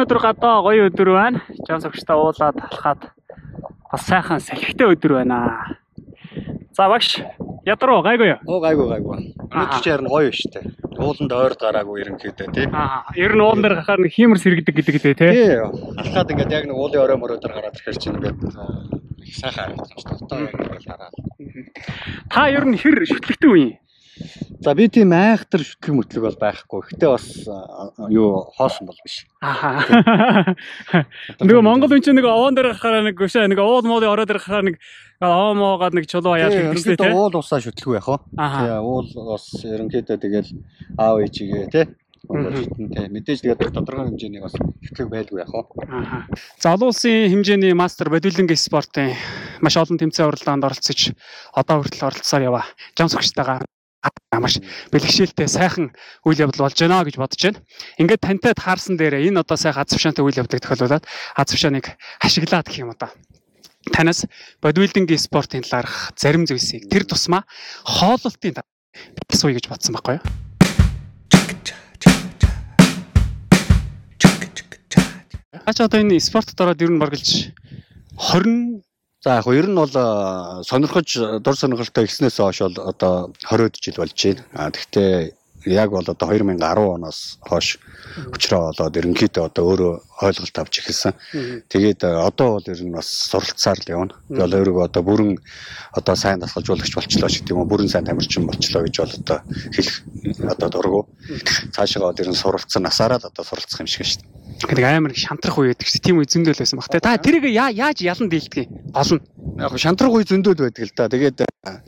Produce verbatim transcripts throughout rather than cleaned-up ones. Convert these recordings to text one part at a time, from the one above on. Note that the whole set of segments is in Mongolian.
өнөөдөр гадаа гоё өдөр байна. Жан согчтой уулаад алхаад бас сайхан салхитай өдөр байна. За багш, ядруу гайгүй юу? Оо гайгүй гайгүй. Өнөөдөр чи харин гоё шүү дээ. Ууланд ойрд гараагүй ерөнхийдөө тий. Аа, ер нь уулан дээр гахаар нэг хиймэр сэргдэг гэдэг дээ тий. Тий. Алхаад ингээд яг нэг уулын орой мөрөө дээр гараад ирэхээр чинь ингээд их сайхан харагдаж байна шүү дээ. Одоо яг ингээд хараад. Та ер нь хэр шүтлэгтэй үе? За би тийм айхтар шүтлэг мөтлөг бол байхгүй. Гэтэ бас юу хоосон бол биш. Аа. Нөгөө Монгол хүн чинь нэг овоон дээр гарахаар нэг гүшээ нэг уул муулын орой дээр гарахаар нэг оомоогоод нэг чулуу аяад хэрэгтэй тийм. Уул усаа шүтлэг байх уу? Тэгээ уул бас ерөнхийдөө тэгэл аав ээжигээ тий. Тий. Мэдээж тэгээд тодорхой хэмжээний бас шүтлэг байлгүй яах вэ? Аа. За олон улсын хэмжээний мастер бодибилдинг спортын маш олон тэмцээн уралдаанд оролцож одоо хүртэл оролцсоор яваа. Жам согчтойгоо маш бэлгшээлтэй сайхан үйл явдал болж байна гэж бодож байна. Ингээд тантай таарсан дээрээ энэ одоо сайхан аз хавшаантай үйл явдлыг тохиолуулаад аз хавшааныг ашиглаад гэх юм одоо. Танаас бодибилдинг спортын талаарх зарим зүйлсийг тэр тусмаа хооллолтын суй гэж бодсон байхгүй юу? Аач одоо энэ спортод ороод ер нь борголж хорин за яг ер нь бол сонирхож дур сонирхолтой ихснээс хойш бол одоо хориод жил болж байна. А тэгтээ яг бол одоо две тысячи десять оноос хойш өчрөө болоод ерөнхийдөө одоо өөрөө ойлголт авч эхэлсэн. Тэгээд одоо бол ер нь бас суралцсаар л явна. Би бол өөрийгөө одоо бүрэн одоо сайн дасгалжуулагч болчлоо ч гэдэг юм уу, бүрэн сайн тамирчин болчлоо гэж бол одоо хэлэх одоо дургу. Цаашаа бол ер нь суралцсан насаараа л одоо суралцах юм шиг шүү дээ. Гэдэг амар шантрах үе байдаг шүү. Тийм үе зөндөл байсан баг. Та тэрийг яаж ялан дийлдэг юм? Гол нь. Яг шантрах үе зөндөл байдаг л да. Тэгээд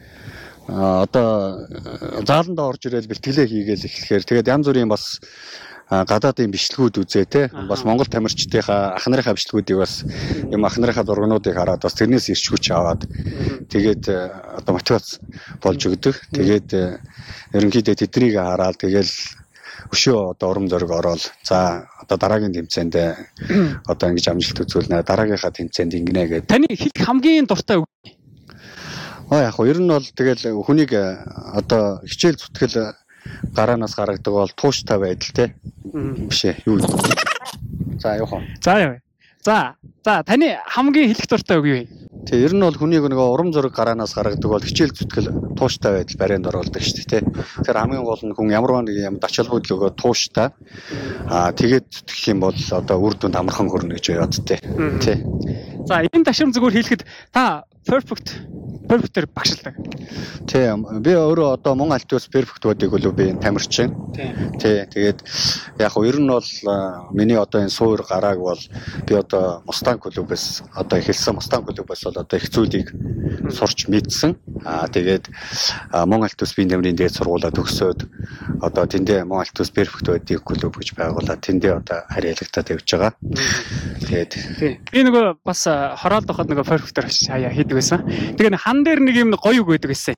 одоо зааланд орж ирэл бэлтгэлээ хийгээл эхлэхээр тэгээд янз бүрийн бас гадаадын бичлэгүүд үзээ те бас Монгол тамирчдынхаа ах нарынхаа бичлэгүүдийг бас юм ах нарынхаа зургнуудыг хараад бас тэрнээс ирч хүч аваад тэгээд одоо мотивац болж өгдөг. Тэгээд ерөнхийдөө тэднийг хараад тэгэл өшөө одоо урам зориг ороод за одоо дараагийн тэмцээнд одоо ингэж амжилт үзүүлнэ, дараагийнхаа тэмцээнд ингэнэ гэдэг. Таны хэлэх хамгийн дуртай үг. Аа яг хөө ер нь бол тэгэл хүнийг одоо хичээл зүтгэл гараанаас гаргадаг бол тууштай байдал те биш ээ юу. За явах уу. За яа. За за таны хамгийн хэлэх дуртай үг юу вэ? Тэг ер нь бол хүнийг нөгөө урам зориг гараанаас гаргадаг бол хичээл зүтгэл тууштай байдал барайнд оруулдаг шүү дээ те. Тэгэхээр хамгийн гол нь хүн ямар нэг юм ачаалбууд л өгөө тууштай аа тэгээд зүтгэх юм бол одоо үр дүнд амархан хүрнэ гэж боддтой тий. За энэ ташрам зүгээр хэлэхэд та perfect perfect-ээр багшилдаг. Тий. Би өөрөө одоо Монгол альтус perfect бодыг бол би тамирчин. Тий. Тэгээд яг хөө ер нь бол миний одоо энэ суур гарааг бол би одоо Мустанг клубээс одоо эхэлсэн Мустанг клубээс бол одоо их зүйлийг сурч мэдсэн. Аа тэгээд Монгол альтус би нэмрийн дээд сургуулаа төгсөөд одоо тэндээ Монгол альтус perfect бодыг клуб гэж байгуулаад тэндээ одоо харьяалагтаад явж байгаа. Тэгээд би нөгөө бас хороолд байхад нөгөө perfect-ээр хаяа хийдэг байсан. Тэгээд хан дээр нэг юм гоё үг байдаг гэсэн.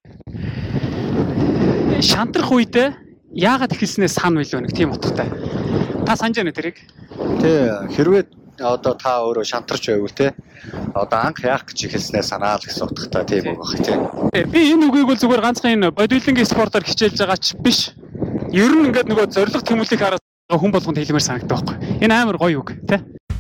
Шантрах үедээ яагаад эхэлснээс сан билүү нэг тийм утгатай. Та санаж байна тэрийг? Тий, хэрвээ одоо та өөрөө шантарч байвал те одоо анх яах гэж эхэлснээс санаа л гэсэн утгатай тийм үг баг тий. Би энэ үгийг бол зүгээр ганцхан энэ бодибилдинг спортоор хичээлж байгаа ч биш. Ер нь ингээд нөгөө зориг тэмүүлэх хараад хүн болгонд хэлмээр санагддаг байхгүй. Энэ амар гоё үг тий.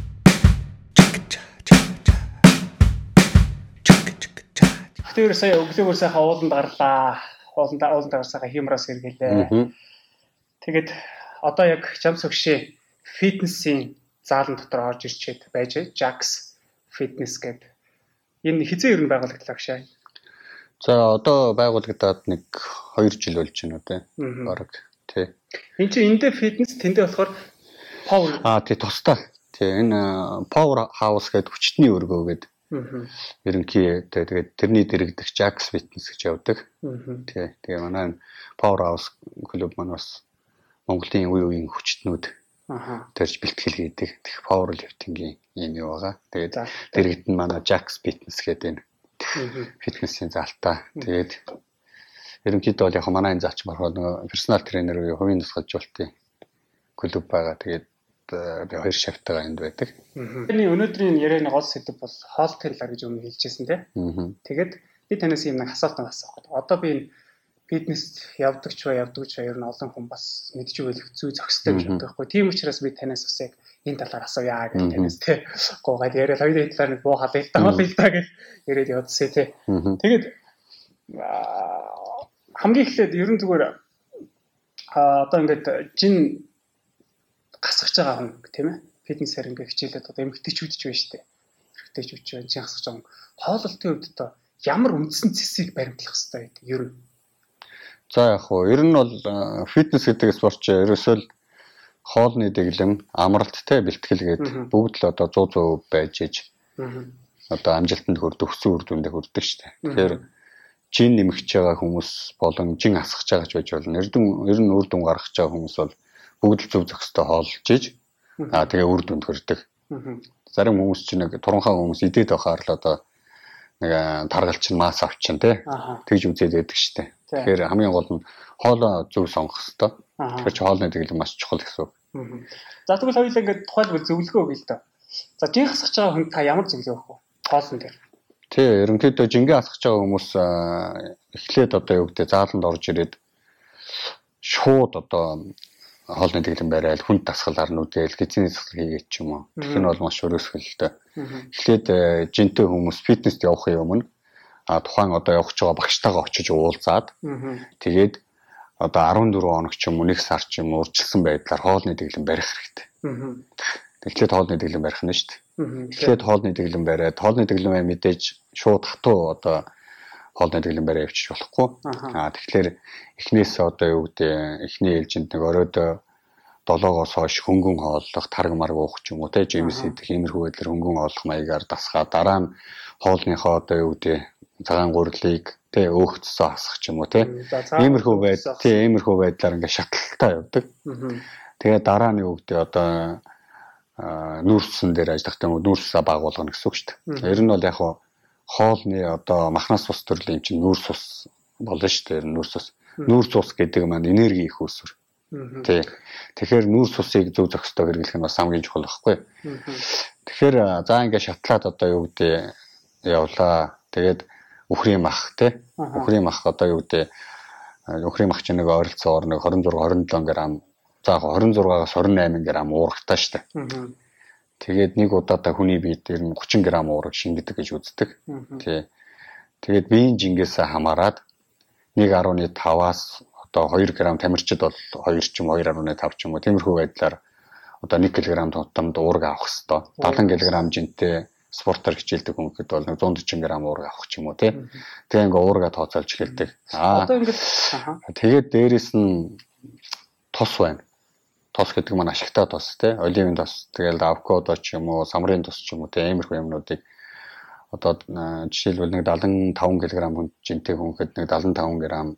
Тэр сая өглөөгөр сайхан ууланд гарлаа. Ууланд ууланд гарсаага хиймраас хэрэглээ. Тэгээд одоо яг жам согшээ фитнесийн заалан дотор орж ирчээд байж Jax Fitness гэдэг. Энэ хизээ ер нь байгуулагдлаа гшаа. За одоо байгуулагдаад нэг хоёр жил болж байна үү те. Бараг тий. Энд чинь эндээ фитнес тэндээ болохоор power аа тий тустай. Тий энэ power house гэдэг хүчтний өргөө гэдэг. Ерөнхий тэгээд тэрний дэрэгдэх Jax Fitness гэж явдаг. Тий. Тэгээ манай Power House клуб манаас Монголын үе үеийн хүчтнүүд ааа тэрж бэлтгэл хийдэг. Тэг Power Lifting-ийн юм юу байгаа. Тэгээд дэрэгд нь манай Jax Fitness гэдэг энэ фитнесийн заалтаа. Тэгээд ерөнхийдөө бол яг манай энэ заач мархаа нөгөө персонал тренер уу хувийн тусгалжуулалтын клуб байгаа. Тэгээд би хоёр шавтайгаа энд байдаг. Тэрний өнөөдрийн ярианы гол сэдэв бол хоолтын талаар гэж өмнө хэлжсэн тийм. Тэгээд би танаас юм нэг асуулт асуух. Одоо би фитнест явдаг ч бай явдаг ч ер нь олон хүн бас мэдж өгөх зүй зохистой гэж боддог байхгүй. Тийм учраас би танаас бас яг энэ талаар асууя гэж танаас тий гоогаад яриад хоёрын талаар нэг буу халаа л даа л да гэж яриад явдсаа тий. Тэгээд хамгийн эхлээд ер нь зүгээр а одоо ингээд жин гасгаж байгаа хүн тийм ээ фитнесээр ингээд хичээлээд одоо эмгэгтэйчүүд ч байна шүү дээ. Эрэгтэйчүүд ч байна, жин гасгаж байгаа хүн. Хооллолтын хувьд одоо ямар үндсэн цэсийг баримтлах хэрэгтэй гэдэг ер нь. За яг хуу ер нь бол фитнес гэдэг спорт ч ерөөсөө л хоолны дэглэм, амралттай бэлтгэл гэдэг бүгд л одоо сто процент байж иж одоо амжилтанд хүрдэг, өссөн үр дүндээ хүрдэг шүү дээ. Тэгэхээр жин нэмэгч байгаа хүмүүс болон жин асгаж байгаа ч байж болно. Эрдэн ер нь үр дүн гаргаж байгаа хүмүүс бол бүгд л зөв зохистой хооллож иж аа тэгээ үр дүнд хүрдэг. Зарим хүмүүс ч нэг туранхай хүмүүс идээд байхаар л одоо нэг таргалч нь мас авчин тий тэгж үзээд байдаг шүү дээ. Тэгэхээр хамгийн гол нь хоолоо зөв сонгох хэрэгтэй. Тэгэхээр чи хоолны дэглэм маш чухал гэсэн үг. За тэгвэл хоёулаа ингээд тухайлбал зөвлөгөө өгье л доо. За жин хасгаж байгаа хүн та ямар зөвлөгөө өгөх вэ? Хоолн дээр. Тий, ерөнхийдөө жингээ хасгаж байгаа хүмүүс эхлээд одоо юу гэдэг зааланд орж ирээд шууд одоо хоолны дэглэм барайл хүнд дасгал арна үдээл гизний засал хийгээд ч юм уу. Тэр нь бол маш өрөөсгөлтэй. Эхлээд жинтэй хүмүүс фитнест явахын өмнө а тухайн одоо явах гэж байгаа багштайгаа очиж уулзаад тэгээд одоо арван дөрвөн хоног ч юм уу нэг сар ч юм уу урьдчилсан байдлаар хоолны дэглэм барих хэрэгтэй. Эхлээд хоолны дэглэм барих нь шүү дээ. Эхлээд хоолны дэглэм бариад хоолны дэглэмээ мэдээж шууд хатуу одоо хоолны дэглэм бариа явчих болохгүй. Аа тэгэхээр эхнээсээ одоо юу гэдэг эхний ээлжинд нэг оройдоо долоогоос хойш хөнгөн хооллох, тарг марг уух ч юм уу те жимс идэх иймэрхүү байдлаар хөнгөн хооллох маягаар дасгаа дараа нь хоолныхоо одоо юу гэдэг цагаан гурилыг те өөхцсөө хасах ч юм уу те иймэрхүү байд те иймэрхүү байдлаар ингээ шатлалтай явдаг. Тэгээ дараа нь юу гэдэг одоо нүүрсэн дээр ажиллах юм уу нүүрсээ байгуулгах гэсэн үг шүү дээ. Ер нь бол яг хоолны одоо махнаас ус төрлийн чинь нүүрс ус болно шүү дээ. Нүүрс ус. Нүүрс ус гэдэг маань энерги их үүсвэр. Тий. Тэгэхээр нүүрс усыг зөв зохистой хэрэглэх нь бас хамгийн чухал байхгүй. Тэгэхээр за ингээ шатлаад одоо юу гэдэг явлаа. Тэгээд үхрийн мах тий. Үхрийн мах одоо юу гэдэг үхрийн мах чинь нэг ойролцоогоор нэг двадцать шесть двадцать семь грамм за двадцать шестаас двадцать восемь грамм уургатай шүү дээ. Тэгээд нэг удаадаа хүний биед ер нь тридцать грамм уураг шингэдэг гэж үздэг. Тий. Тэгээд биеийн жингээс хамаарад нэг нөлөө таваас одоо two грамм тамирчид бол two ч юм two нөлөө five ч юм уу тиймэрхүү байдлаар одоо one килограмм тутамд уураг авах хэрэгтэй. seventy килограмм жинтэй спортоор хичээлдэг хүмүүсд бол нэг one forty грамм уураг авах ч юм уу тий. Тэгээ ингээ уурага тооцоолж эхэлдэг. Аа. Одоо ингээд тэгээд дээрэс нь тос байна. Тос гэдэг маань ашигтай тос тий. Оливын тос тэгэл авокадо ч юм уу, самрын тос ч юм уу тий. Иймэрхүү юмнуудыг одоо жишээлбэл нэг seventy-five килограмм хүн жинтэй хүнхэд нэг seventy-five грамм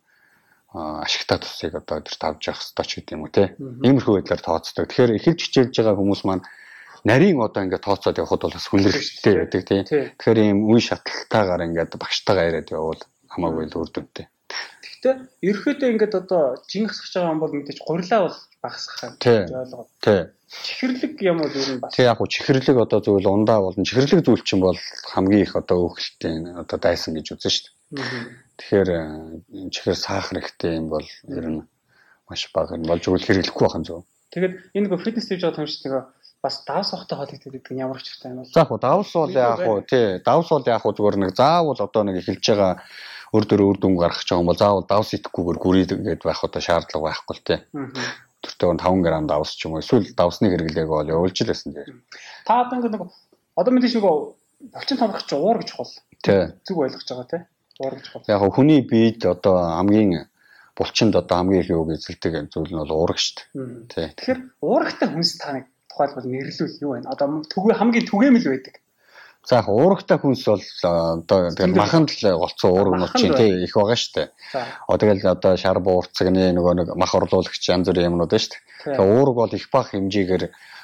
ашигтай тосыг одоо тэр тавьж явах хэрэгтэй ч гэдэг юм уу тий. Иймэрхүү байдлаар тооцдог. Тэгэхээр эхэлж хичээлж байгаа хүмүүс маань нарийн одоо ингээд тооцоод явхад бол бас хүндрэлтэй байдаг тий. Тэгэхээр ийм үе шатлалтайгаар ингээд багштайгаа яриад явбал хамаагүй л үр дүнтэй. Гэхдээ ерөөхдөө ингээд одоо жин хасгаж байгаа юм бол мэдээж гурилаа бол багасгах гэж ойлгоод. Тий. Чихэрлэг юм бол ер нь бас. Тий яг гоо чихэрлэг одоо зөвл ундаа болон чихэрлэг зүйл чинь бол хамгийн их одоо өөхөлтийн одоо дайсан гэж үзэн шүү дээ. Тэгэхээр чихэр сахар ихтэй юм бол ер нь маш бага юм болж өгөл хэрэглэхгүй байх юм зөв. Тэгээд энэ нэг фитнес хийж байгаа хүмүүс тэгээ бас давс ухтай хоол идэх гэдэг нь ямар ч хэрэгтэй юм бол. За яг гоо давс бол яг гоо тий давс бол яг гоо зүгээр нэг заавал одоо нэг эхэлж байгаа өр дөр үр дүн гаргах гэж байгаа юм бол заавал давс идэхгүйгээр гүрээд гээд байх одоо шаардлага байхгүй л тий. Тэртээ five грамм давс ч юм уу эсвэл давсны хэрэглээг бол явуулж л байсан дээ. Та одоо ингэ нэг одоо мэдээж нэг булчин томрох чи уур гэж хол. Тий. Зүг ойлгож байгаа тий. Уур гэж хол. Яг хүний биед одоо хамгийн булчинд одоо хамгийн их юуг эзэлдэг зүйл нь бол уураг шүү дээ. Тий. Тэгэхээр уурагтай хүнс та нэг тухайлбал нэрлүүл юу байна? Одоо түгээ хамгийн түгээмэл байдаг. За яг уурагтай хүнс бол одоо тэгэл маханд л голцсон уурагнууд чинь тий их байгаа шүү дээ. Одоо тэгэл одоо шар буурцагны нөгөө нэг мах орлуулагч янз бүрийн юмнууд байна шүү дээ. Тэгээ уураг бол их бага хэмжээгээр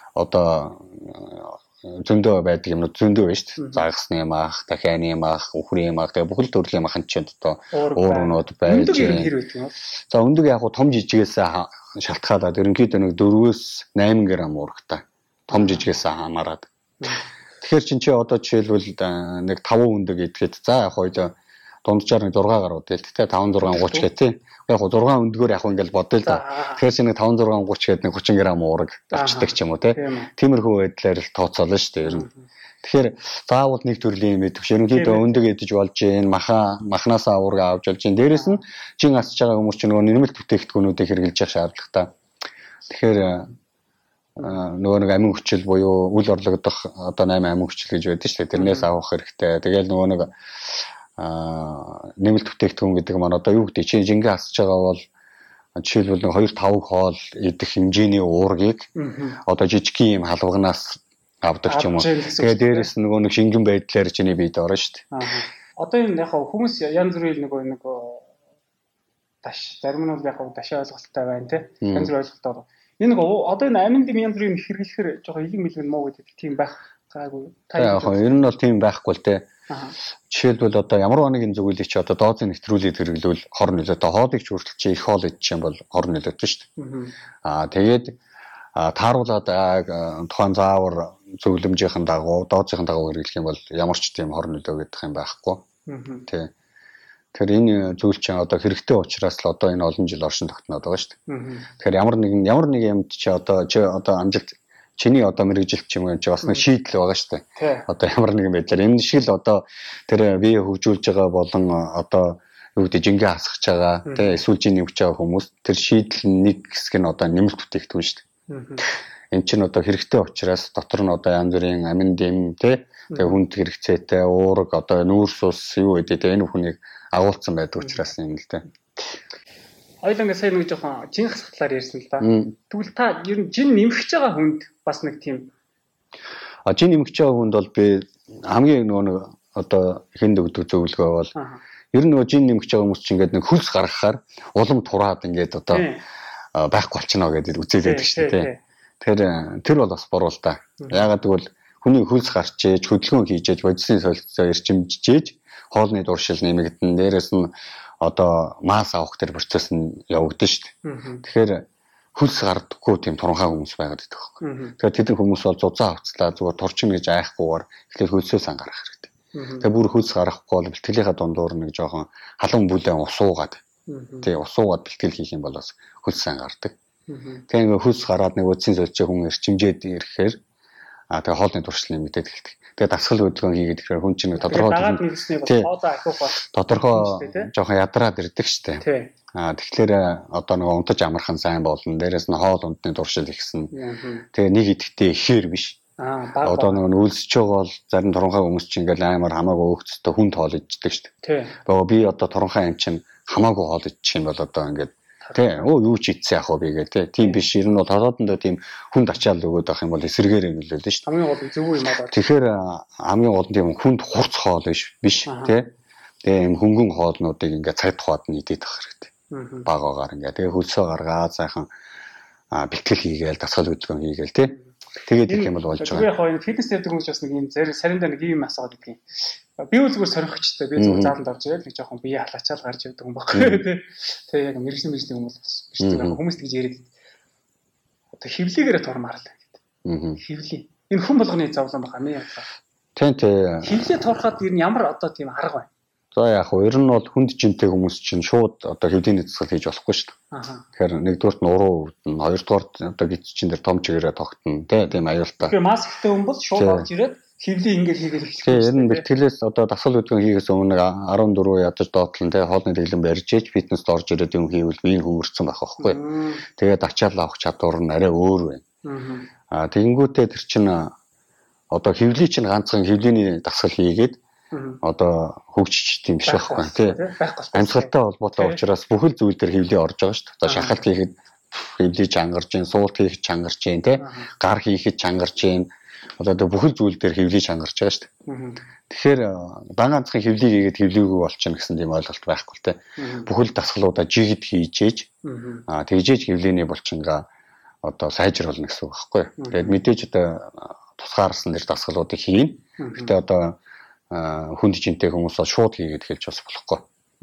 одоо зөндөө байдаг юмнууд зөндөө байна шүү дээ. Загасны мах, дахианы мах, үхрийн мах тэгээ бүхэл төрлийн маханчид одоо уурагнууд байж байна. За өндөг яг том жижигээс шалтгаалаад ерөнхийдөө нэг four-өөс eight грамм уурагтай. Том жижигээс хамаарад. Тэгэхээр чинь чи одоо жишээлбэл нэг five өндөг идэхэд за яг хоёул дунджаар нэг6 гаруй дээ. Тэгтээ таван зургаан гуйч гэх тий. Яг гоо зургаан өндгөр яг ингээл бодъё л да. Тэгэхээр чи нэг таван зургаан гуйч гэдэг нэг тридцать грамм уураг авчдаг ч юм уу тий. Тиймэрхүү байдлаар л тооцоолно шүү дээ ер нь. Тэгэхээр заавал нэг төрлийн мэдвч ерөнхийдөө өндөг идэж болж гин маха махнасаа уурга авч болж гин. Дээрэс нь жин асж байгаа хүмүүс ч нөгөө нэмэлт бүтээгдэхүүнүүдийг хэрэгжилж явах шаардлагатай. Тэгэхээр нөгөө нэг амин хүчил буюу үл орлогдох одоо восемь амин хүчил гэж байдаг шүү дээ. Тэрнээс авах хэрэгтэй. Тэгэл нөгөө нэг аа нэмэлт бүтээгдэхүүн гэдэг маань одоо юу гэдэг чинь жингээ асж байгаа бол жишээлбэл нэг two five хоол идэх хэмжээний уургийг одоо жижигхэн юм халвагнаас авдаг ч юм уу. Тэгээ дээрэс нь нөгөө нэг шингэн байдлаар чиний биед орно шүү дээ. Аа. Одоо энэ яг хүмүүс янз бүрийн нөгөө нэг таш зарим нь яг ташаа ойлголттой байна тий. Янз бүр ойлголттой. Энэ нэг одоо энэ аминд янз бүрийн хэрэглэхээр жоохон илэг мэлэг муу гэдэг тийм байх гайгүй. Та яг ер нь бол тийм байхгүй л тий. Жишээлбэл одоо ямар нэгэн зөвлөлийг чи одоо доозыг нэвтрүүлээд хэрэглэвэл хор нөлөөтэй хоолыг ч хүртэл чи их хоол идчих юм бол хор нөлөөтэй шүү дээ. Аа тэгээд тааруулаад тухайн заавар зөвлөмжийн дагуу доозын дагуу хэрэглэх юм бол ямар ч тийм хор нөлөө гэдэг юм байхгүй. Тий. Тэгэхээр энэ зүйл чинь одоо хэрэгтэй учраас л одоо энэ олон жил оршин тогтноод байгаа шүү дээ. Тэгэхээр ямар нэгэн ямар нэг юмд чи одоо чи одоо амжилт чиний одоо мэрэгжилт ч юм уу чи бас нэг шийдэл байгаа шүү дээ. Одоо ямар нэгэн байдлаар энэ шиг л одоо тэр бие хөгжүүлж байгаа болон одоо юу гэдэг жингээ хасгаж байгаа тий эсвэл жин нэмж байгаа хүмүүс тэр шийдэл нэг хэсэг нь одоо нэмэлт бүтээгдэхүүн шүү дээ. Энэ чинь одоо хэрэгтэй учраас дотор нь одоо янз бүрийн амин дэм тий тэгээ хүнд хэрэгцээтэй уураг одоо нүүрс ус юу гэдэг тий энэ хүнийг агуулсан байдаг учраас юм л дээ. Ойлонго сайн нэг жоохон жин хасгалаар ярьсан л да. Тэгвэл та ер нь жин нэмэгч байгаа хүнд бас нэг тийм а жин нэмэгч байгаа хүнд бол би хамгийн нөгөө нэг одоо ихэнд өгдөг зөвлөгөө бол ер нь нөгөө жин нэмэгч байгаа хүмүүс чинь ингээд нэг хөлс гаргахаар улам тураад ингээд одоо байхгүй болчихно гэдэг үзэлээд шүү дээ. Тэгэхээр тэр бол бас буруу л та. Яагаад гэвэл хүний хөлс гарч ээж хөдөлгөөн хийж ээж бодисын солилцоо эрчимжиж хоолны дуршил нэмэгдэн дээрэс нь одоо масс авах тэр процесс нь явагдана шүү дээ. Тэгэхээр хөлс гардаггүй тийм туранхай хүмүүс байгаад байдаг байхгүй. Тэгэхээр тэд хүмүүс бол зузаан авцлаа зүгээр турчин гэж айхгүйгээр эхлээд хөлсөө сан гаргах хэрэгтэй. Тэгээ бүр хөлс гарахгүй бол бэлтгэлийнхаа дундуур нэг жоохон халуун бүлээн усуугаад тий усуугаад бэлтгэл хийх юм бол бас хөлс сан гардаг. Тэгээ ингээ хөлс гараад нэг үдсийн солилцоо хүн эрчимжээд ирэхээр а тэгээ хоолны дуршил нэмэгдээд эхэлдэг. Тэгээ дасгал хөдөлгөөн хийгээд ирэхээр хүн чинь тодорхой тодорхой жоохон ядраад ирдэг штэ. А тэгэхээр одоо нэг унтаж амархан сайн болно. Дээрээс нь хоол ундны дуршил ихсэн. Тэгээ нэг идэхтэй ихээр биш. Аа одоо нэг үлсэж байгаа бол зарим туранхай хүмүүс чинь ингээл аймаар хамаагүй өөхцөд хүн тоол иддэг штэ. Тэгээ би одоо туранхай юм чинь хамаагүй хоол идчих юм бол одоо ингээд тий оо юу ч идсэн яах вэ гээ тий тийм биш ер нь бол толгойдоо тийм хүнд ачаал өгöd байх юм бол эсэргээр юм лээ шүү дээ хамгийн гол зөв юм аа тэгэхээр хамгийн гол нь тийм хүнд хурц хоол биш биш тий тэгээ юм хөнгөн хоолнуудыг ингээд цаг тухайд нь идэх хэрэгтэй багаагаар ингээд тэгээ хөлсөө гаргаад сайхан бэлтгэл хийгээл дасгал хөдөлгөөн хийгээл тий тэгээд ирэх юм бол болж байгаа. Яг хоо фитнес дээр хүмүүс бас нэг юм зарим сариндаа нэг юм асууад идэх юм. Би үл зүгээр сорихчтай би зүгээр зааланд орж ирээд нэг жоохон бие халаачаал гарч явдаг юм баггүй тий. Тэгээ яг мэрэгсэн мэрэгсэн хүмүүс бас биш тийм хүмүүс тэгж яриад одоо хөвлийгээрээ турмаар л гэдэг. Хөвлий. Энэ хүн болгоны зовлон баха ми яа. Тий тий. Хөвлий турхаад ер нь ямар одоо тийм арга байна? За яг хөө ер нь бол хүнд жинтэй хүмүүс чинь шууд одоо хөвлийн дасгал хийж болохгүй шүү дээ. Тэгэхээр нэгдүгürt нь уруу өвдөн, хоёрдугаарт одоо гидчин дээр том чигээрээ тогтно тий тийм аюултай. Тэгэхээр масктай хүн бол шууд орж ирээд хөвлийн ингээд хийгээл эхлэх. Тэгээ ер нь бэлтгэлээс одоо дасгал хөдөлгөөн хийхээс өмнө fourteen ядаж доотлон тий хоолны дэглэм барьж ээж фитнест орж ирээд юм хийвэл биеийн хөнгөрцөн байх байхгүй. Тэгээд ачаал авах чадвар нь арай өөр байна. Аа тэгэнгүүтээ тэр чинь одоо хөвлийн чинь ганцхан хөвлөний дасгал хийгээд одоо хөгжиж тийм биш байхгүй тий амьсгалтай холбоотой учраас бүхэл зүйл дээр хөвлий орж байгаа шүү дээ. Одоо шахалт хийхэд хөвлий чангарч जैन, суулт хийхэд чангарч जैन тий гар хийхэд чангарч जैन. Одоо бүхэл зүйл дээр хөвлий чангарч байгаа шүү дээ. Тэгэхээр дан ганцхан хөвлий хийгээд хөвлийгүй болчихно гэсэн тийм ойлголт байхгүй тий. Бүхэл дасгалуудаа жигд хийжээж аа тэгжээж хөвлийний булчингаа одоо сайжруулна гэсэн үг байхгүй. Тэгээд мэдээж одоо тусгаарсан дэр дасгалуудыг хийн. Гэтэ одоо хүнд жинтэй хүмүүс бол шууд хийгээд хэлж бас болохгүй.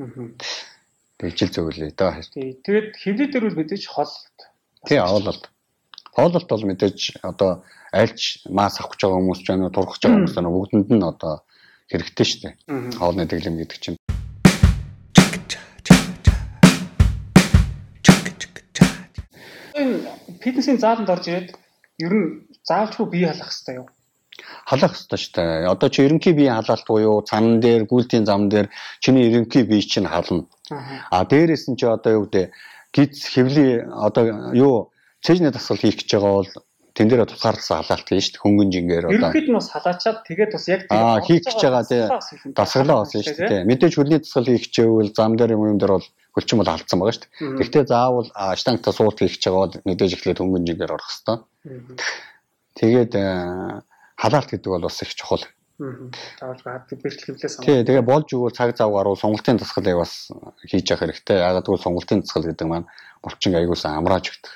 Тэг жил зөвлөе да. Тэгээд хөвлий дээр үл мэдээж хооллолт. Тий хооллолт. Хооллолт бол мэдээж одоо альч мас авах гэж байгаа хүмүүс ч байна, турах гэж байгаа хүмүүс байна. Бүгдэнд нь одоо хэрэгтэй шүү дээ. Хоолны дэглэм гэдэг чинь. Энэ фитнесийн зааланд орж ирээд ер нь заавалчгүй бие халах хэрэгтэй юу? Халах хэрэгтэй шүү дээ. Одоо чи ерөнхий бие халаалт буюу цан дээр, гүйлтийн зам дээр чиний ерөнхий бие чинь хална. А дээрээс нь чи одоо юу гэдэг гиз хэвлийн одоо юу цэжний дасгал хийх гэж байгаа бол тэн дээр тусгаарласан халаалт хийн шүү дээ. Хөнгөн жингээр одоо. Ерөнхийд нь бас халаачаад тэгээд бас яг тэгээд аа хийх гэж байгаа тий дасгалаа бас шүү дээ. Мэдээж хөлний дасгал хийх гэж байвал зам дээр юм юм дээр бол хөлчин бол алдсан байгаа шүү дээ. Гэхдээ заавал штангтаа суулт хийх гэж байгаа бол мэдээж эхлээд хөнгөн жингээр орох хэрэгтэй. Тэгээд халаалт гэдэг бол бас их чухал. Заавал гад бэрхэл хөвлөөс хамаарна. Тий, тэгээ болж өгвөл цаг зав гаруул сонголтын дасгалыг бас хийж явах хэрэгтэй. Ягаад гэвэл сонголтын дасгал гэдэг маань булчин аягуулсан амрааж өгдөг.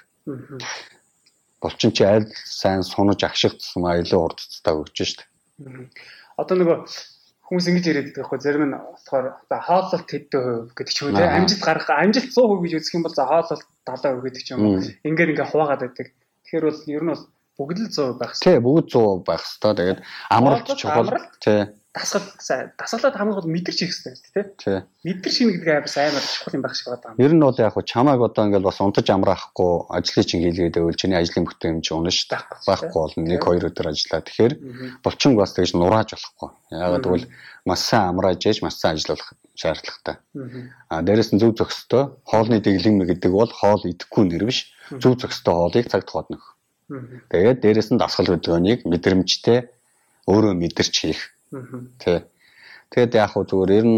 Булчин чи аль сайн сунаж агших тусмаа илүү урд цацтай өгч шүү дээ. Одоо нөгөө хүмүүс ингэж яриад байдаг байхгүй зарим нь болохоор за хооллолт хэдэн хувь гэдэг ч юм уу амжилт гарах амжилт сто хувь гэж үзэх юм бол за хооллолт дадлаа хувь гэдэг ч юм уу. Ингээд ингээ хуваагаад байдаг. Тэгэхээр бол ер нь бол бүгд л сто байх хэрэгтэй. Тий, бүгд сто байх хэрэгтэй. Тэгээд амралт чухал. Тий. Дасгал дасгалаад хамгийн гол мэдэрч хийх хэрэгтэй тий. Мэдэрч хийнэ гэдэг айбас амар чухал юм байх шиг байна. Ер нь бол яг хуу чамааг одоо ингээл бас унтаж амраахгүй ажлыг чинь хийлгээд байвал чиний ажлын бүтээн чинь унаж байхгүй бол нэг хоёр өдөр ажиллаа. Тэгэхээр булчин бас тэгж нурааж болохгүй. Ягаад гэвэл маш сайн амрааж яж маш сайн ажиллах шаардлагатай. А дээрэс нь зөв зохистой хоолны дэглэм гэдэг бол хоол идэхгүй нэр биш. Зөв зохистой хоолыг цаг тухайд нөх. Тэгээд дээрэс нь дасгал хөдөлгөөнийг мэдрэмжтэй өөрөө мэдэрч хийх. Тэ. Тэгээд яг хөө зүгээр ер нь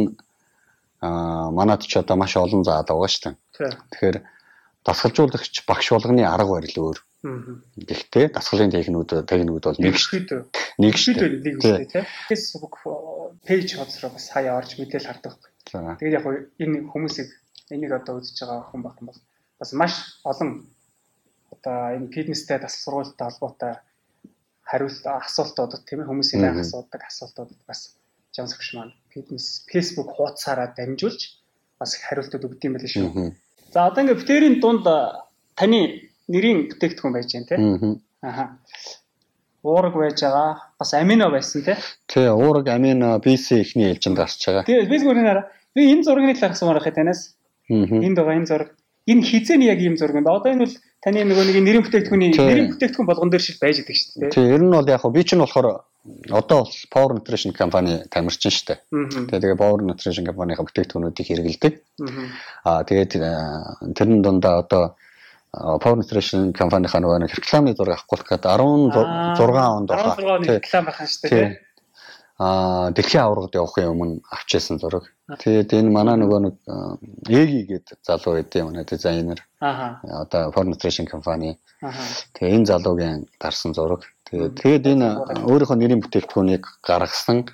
аа манад ч одоо маш олон заа байгаа шүү дээ. Тэгэхээр дасгалжуулагч багш болгоны арга барил өөр. Гэхдээ дасгалын техникүүд техникүүд бол нэг шүү. Нэг шүү нэг үстэй тий. Facebook пэйж хоцроо бас хаяа орж мэдээл хардаг. Тэгээд яг хөө энэ хүмүүсийг энийг одоо үзэж байгаа хүн байх юм бол бас маш олон одоо энэ фитнестэй дасгал сургуультай холбоотой хариулт асуултууд тийм ээ хүмүүсийн байх асуудаг асуултууд бас Жан Согш маань фитнес Facebook хуудасаараа дамжуулж бас хариултууд өгд юм байл шүү. За одоо ингээ битэрийн дунд таны нэрийн бүтээгдэхүүн байж байна тийм. Аха. Уураг байж байгаа. Бас амино байсан тийм. Тий, уураг амино би си ихний ээлжинд гарч байгаа. Тэгээ Facebook-ийн хараа. Би энэ зургийг талаар асуумаар байх танаас. Энд байгаа энэ зураг. Энэ хизээний яг ийм зураг юм. Одоо энэ бол таны нөгөө нэг нэрийн бүтээгдэхүүний нэрийн бүтээгдэхүүн болгон дээр шил байж идэг шүү дээ. Тий, ер нь бол яг би чинь болохоор одоо бол Power Nutrition компани тамирчин шүү дээ. Тэгээ тэгээ Power Nutrition компанийн бүтээгдэхүүнүүдийг хэрэглэдэг. Аа тэгээд тэрэн дундаа одоо Power Nutrition компанийнхаа нөгөө рекламын зураг авах гээд арван зургаан онд байгаа. арван зургааны реклам байх шүү дээ. Аа дэлхийн аврагд явахын өмнө авчижсэн зураг. Тэгээд энэ манай нөгөө нэг Эги гэдэг залуу байдیں۔ Манай дизайнер. Аа. Одоо Power Nutrition компани. Аа. Тэгээд энэ залуугийн дарсан зураг. Тэгээд тэгээд энэ өөрийнхөө нэрийн бүтээгдэхүүнийг гаргасан.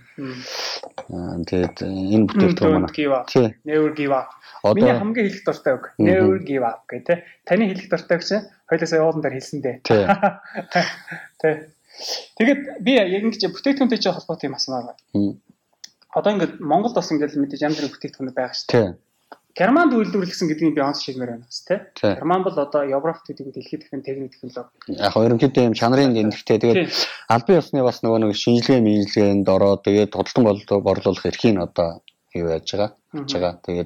Тэгээд энэ бүтээгдэхүүн манай тий. Never give up. Миний хамгийн хэлэх дуртай үг. Never give up гэх тээ. Таны хэлэх дуртай үг чинь хоёулаа явуулан дээр хэлсэн дээ. Тий. Тий. Тэгээд би яг ингэж бүтээгдэхүүнтэй ч холбоотой юм асуумаар байна. Одоо ингээд Монголд бас ингээд мэдээж янз бүрийн бүтээгдэхүүн байгаа шүү дээ. Германд үйлдвэрлэсэн гэдгийг би онц шийдмээр байна бас тий. Герман бол одоо Европт гэдэг дэлхийд дахин техник технологи. Яг ерөнхийдөө юм чанарын гэнэтгэхтэй тэгээд албан ёсны бас нөгөө нэг шинжилгээ мэдлэгэнд ороод тэгээд худалдан борлуулах эрхийг одоо юу яаж байгаа. Хийж байгаа. Тэгээд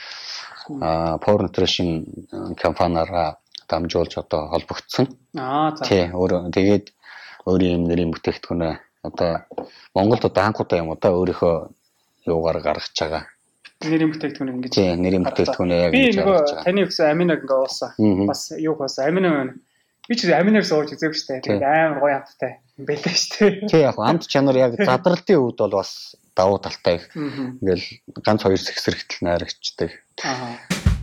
а Power Nutrition компаниараа дамжуулж одоо холбогдсон. Аа за. Тий, өөр тэгээд өөрийн юм нэрийн бүтээгдэхүүнээ одоо Монголд одоо анхудаа юм одоо өөрийнхөө юугаар гаргаж байгаа. Нэрийн бүтээгдэхүүн ингэж. Тий, нэрийн бүтээгдэхүүнээ яг ингэж гаргаж байгаа. Таны өгсөн аминог ингээ уусан. Бас юу хөөс амино байна. Би ч аминоор сууж үзээгүй шүү дээ. Тэгээд амар гоё амттай юм байлаа шүү дээ. Тий, яг амт чанар яг задралтын үед бол бас давуу талтай их. Ингээл ганц хоёр сэгсрэгтэл найрагчдаг. Аа.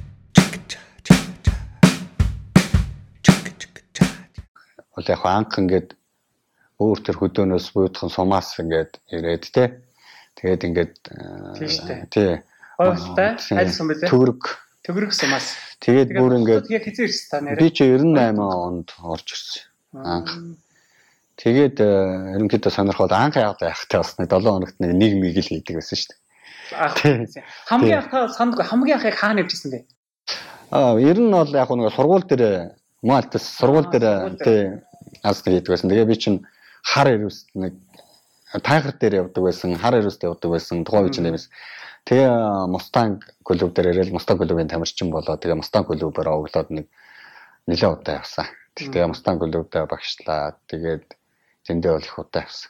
Бол яг анх ингээд өөр төр хөдөөнөөс буйдхан сумаас ингээд ирээд те. Тэгээд ингээд тий. Ойлтой айлсан байлээ. Төгрөг. Төгрөг сумаас. Тэгээд бүр ингээд яг хизээ ирсэн та нэрээ. Би чи девяносто восемь онд орж ирсэн. Анх. Тэгээд ерөнхийдөө сонирхоод анх яг байхтай бас нэг seven хоногт нэг нэг миг л хийдэг байсан шүү дээ. Хамгийн анх та санд хамгийн анх яг хаана явжсэн бэ? Аа, ер нь бол яг нэг сургууль дээр Малтас сургууль дээр тий аз хийдэг байсан. Тэгээ би чинь хар ирвэст нэг тайгар дээр явдаг байсан, хар ирвэст явдаг байсан. Тухайн үеийн нэмээс. Тэгээ Мустанг клуб дээр ирэл Мустанг клубын тамирчин болоо. Тэгээ Мустанг клубээр оглоод нэг нэлээд удаа явсан. Тэгээ Мустанг клубтаа багшлаа. Тэгээд зөндөө бол их удаа явсан.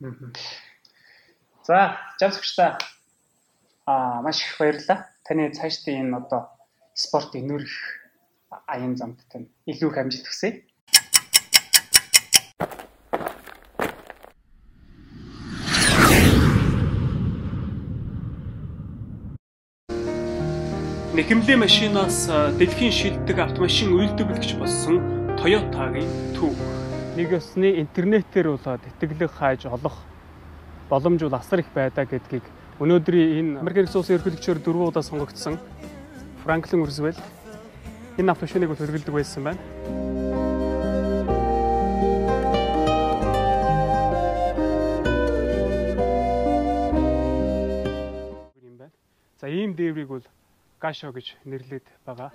За, жамсагчдаа аа маш их баярлалаа. Таны цаашдын энэ одоо спортын нүүрх аян замд тань илүү их амжилт хүсье. Нэхэмлээ машинаас дэлхийн шилдэг автомашин үйлдвэрлэгч болсон Toyota-гийн түүх. Нэг ёсны интернетээр болоод итгэлэг хайж олох боломж бол асар их байдаг гэдгийг өнөөдрийн энэ Америк нэгдсэн улсын ерөнхийлөгчөөр дөрвөн удаа сонгогдсон Франклин Рузвельт энэ автомашиныг хэрэглэдэг байсан байна. За ийм дээврийг бол Гашо гэж нэрлэдэг байгаа.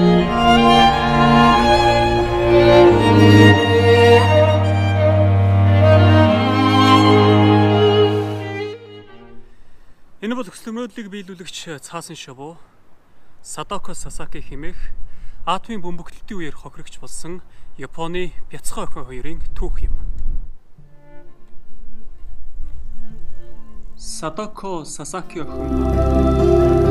Энэ бол хөсөлмөрлөлийг биелүүлэгч цаасан шувуу Садако Сасаки хэмээх атомын бөмбөглөлтийн үеэр хохирогч болсон Японы бяцхан охин хоёрын түүх юм. Садако Сасаки охин